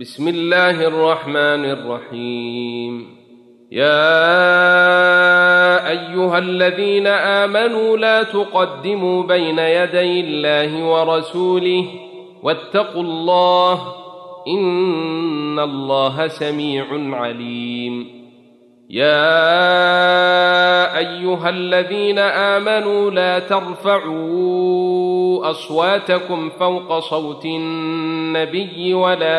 بسم الله الرحمن الرحيم. يا أيها الذين آمنوا لا تقدموا بين يدي الله ورسوله واتقوا الله إن الله سميع عليم. يا أيها الذين آمنوا لا ترفعوا أصواتكم فوق صوت النبي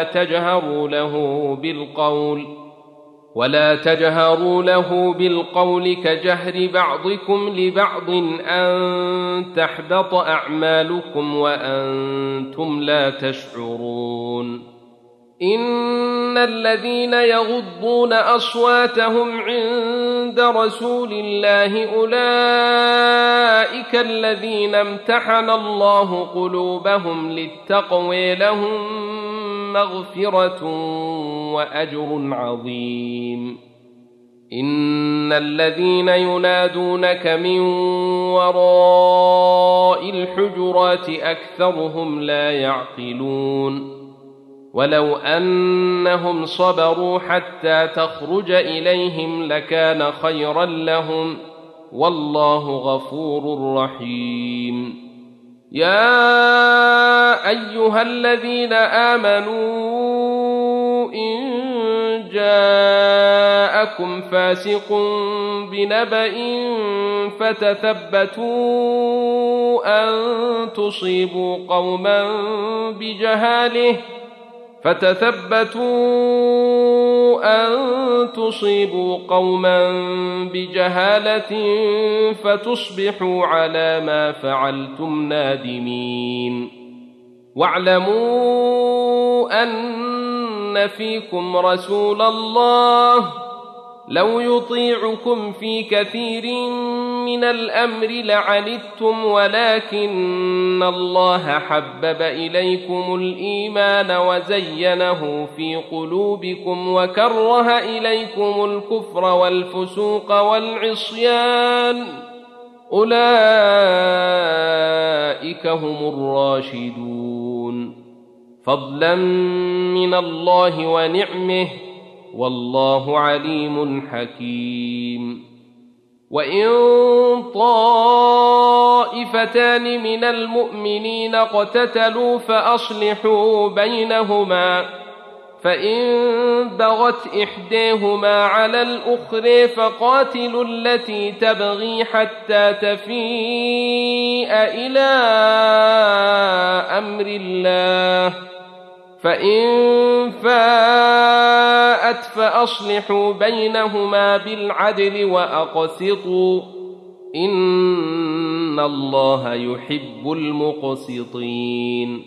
ولا تجهروا له بالقول كجهر بعضكم لبعض أن تحبط أعمالكم وأنتم لا تشعرون. إن الذين يغضون أصواتهم عند رسول الله أولئك الذين امتحن الله قلوبهم للتقوى لهم مغفرة وأجر عظيم. إن الذين ينادونك من وراء الحجرات أكثرهم لا يعقلون. ولو أنهم صبروا حتى تخرج إليهم لكان خيرا لهم والله غفور رحيم. يا أيها الذين آمنوا إن جاءكم فاسق بنبأ فتثبتوا أن تصيبوا قوما بجهالة فتصبحوا على ما فعلتم نادمين. واعلموا أن فيكم رسول الله لو يطيعكم في كثير من الأمر لعنتم ولكن الله حبب إليكم الإيمان وزينه في قلوبكم وكره إليكم الكفر والفسوق والعصيان أولئك هم الراشدون فضلا من الله ونعمه والله عليم حكيم. وإن طائفتان من المؤمنين اقتتلوا فأصلحوا بينهما فإن بغت إحداهما على الأخرى فقاتلوا التي تبغي حتى تفيء إلى أمر الله فإن فاءت فأصلحوا بينهما بالعدل وأقسطوا إن الله يحب المقسطين.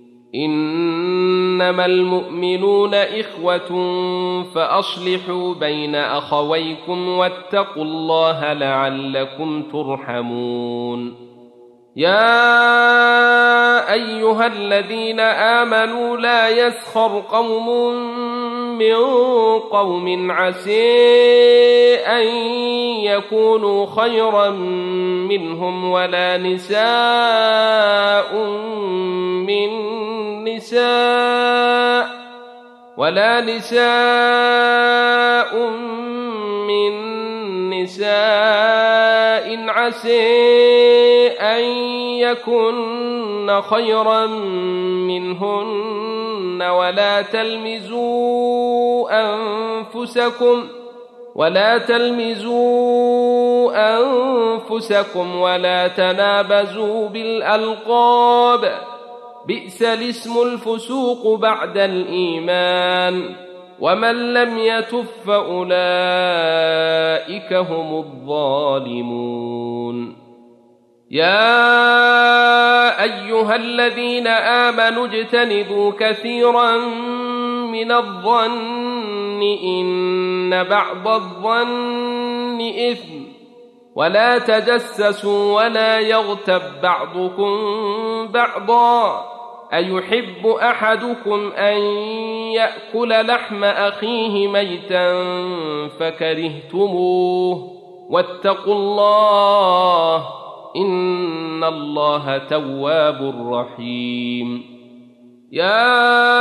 إنما المؤمنون إخوة فأصلحوا بين أخويكم واتقوا الله لعلكم ترحمون. يا أيها الذين آمنوا لا يسخر قوم من قوم عسى أن يكونوا خيرا منهم ولا نساء من نساء عسى أن يكن خيرا منهن ولا تلمزوا أنفسكم ولا تنابزوا بالألقاب بئس الاسم الفسوق بعد الإيمان ومن لم يتب فأولئك هم الظالمون. يا أيها الذين آمنوا اجتنبوا كثيرا من الظن إن بعض الظن إثم ولا تجسسوا ولا يغتب بعضكم بعضا أيحب أحدكم أن يأكل لحم أخيه ميتا فكرهتموه واتقوا الله إن الله تواب رحيم. يا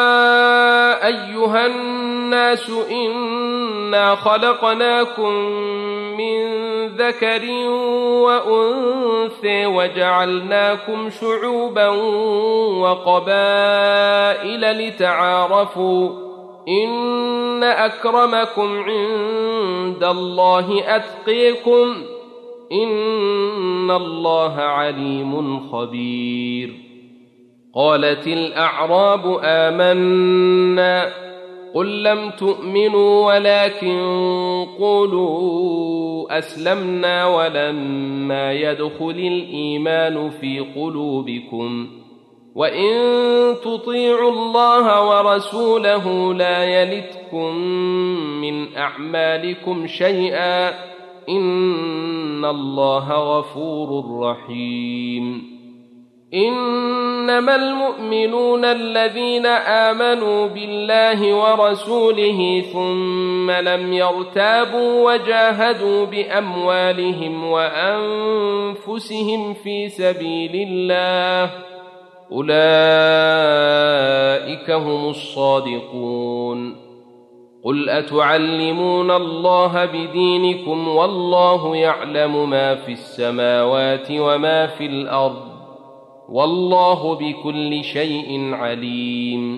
أيها الناس إنا خلقناكم من ذكر وأنثى وجعلناكم شعوبا وقبائل لتعارفوا إن أكرمكم عند الله أتقيكم إن الله عليم خبير. قالت الأعراب آمنا قل لم تؤمنوا ولكن قولوا أسلمنا ولما يدخل الإيمان في قلوبكم وإن تطيعوا الله ورسوله لا يلتكم من أعمالكم شيئا إن الله غفور رحيم. إنما المؤمنون الذين آمنوا بالله ورسوله ثم لم يرتابوا وجاهدوا بأموالهم وأنفسهم في سبيل الله أولئك هم الصادقون. قل أتعلمون الله بدينكم والله يعلم ما في السماوات وما في الأرض والله بكل شيء عليم.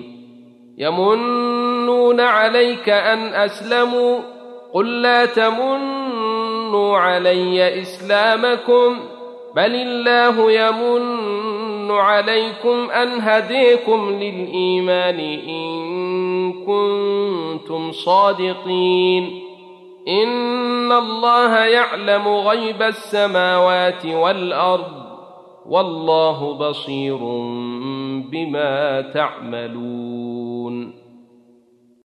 يمنون عليك أن أسلموا قل لا تمنوا علي إسلامكم بل الله يمن عليكم أن هديكم للإيمان إن كنتم صادقين. إن الله يعلم غيب السماوات والأرض والله بصير بما تعملون.